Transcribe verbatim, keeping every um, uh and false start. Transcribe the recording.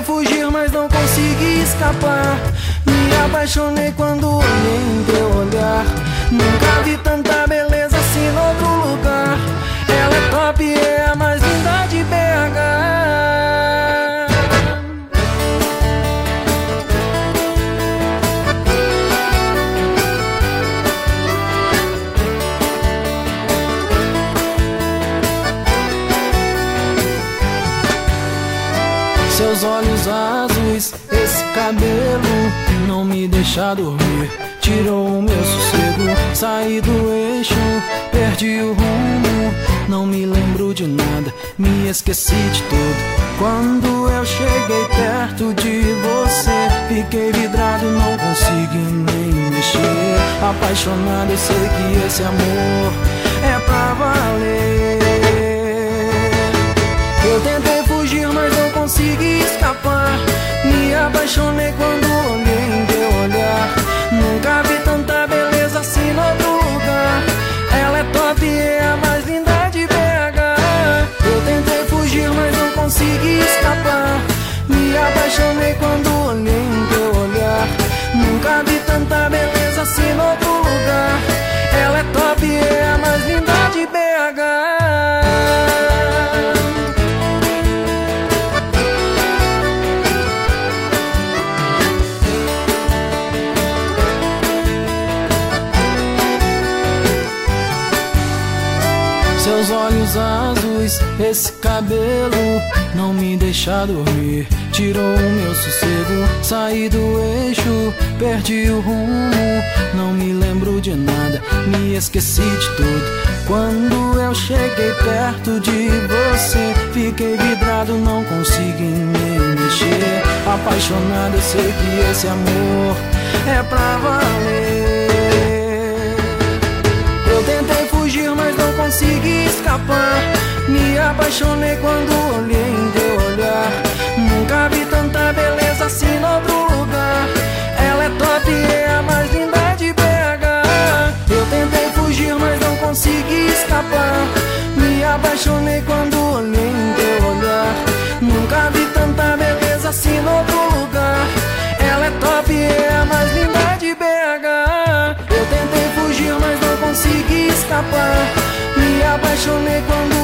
fugir, mas não consegui escapar. Me apaixonei quando olhei em teu olhar. Nunca vi tanta beleza assim em outro lugar. Ela é top e é a mais linda de B H. Seus olhos azuis, esse cabelo não me deixa dormir. Tirou o meu sossego, saí do eixo, perdi o rumo. Não me lembro de nada, me esqueci de tudo. Quando eu cheguei perto de você, fiquei vidrado, não consegui nem mexer. Apaixonado, eu sei que esse amor é pra valer. Eu tentei fugir, mas não consegui escapar. Me apaixonei quando olhei em teu olhar. Nunca vi tanta beleza assim em outro lugar. Ela é top e é a mais linda de B H. Eu tentei fugir, mas não consegui escapar. Me apaixonei quando olhei em teu olhar. Nunca vi tanta beleza assim em outro lugar. Ela é top e é a mais linda de B H. Seus olhos azuis, esse cabelo não me deixa dormir. Tirou o meu sossego, saí do eixo, perdi o rumo. Não me lembro de nada, me esqueci de tudo. Quando eu cheguei perto de você, fiquei vidrado, não consegui nem mexer. Apaixonado, eu sei que esse amor é pra valer. Eu tentei fugir, mas não consegui escapar. Me apaixonei quando olhei em teu olhar. Nunca vi tanta beleza assim em outro lugar. Ela é top e é a mais linda de B H. Eu tentei fugir, mas não consegui escapar. Me apaixonei quando olhei em teu olhar. Nunca vi tanta beleza assim em outro lugar. Ela é top e é a mais linda de B H. Eu tentei fugir, mas não consegui escapar. Me apaixonei quando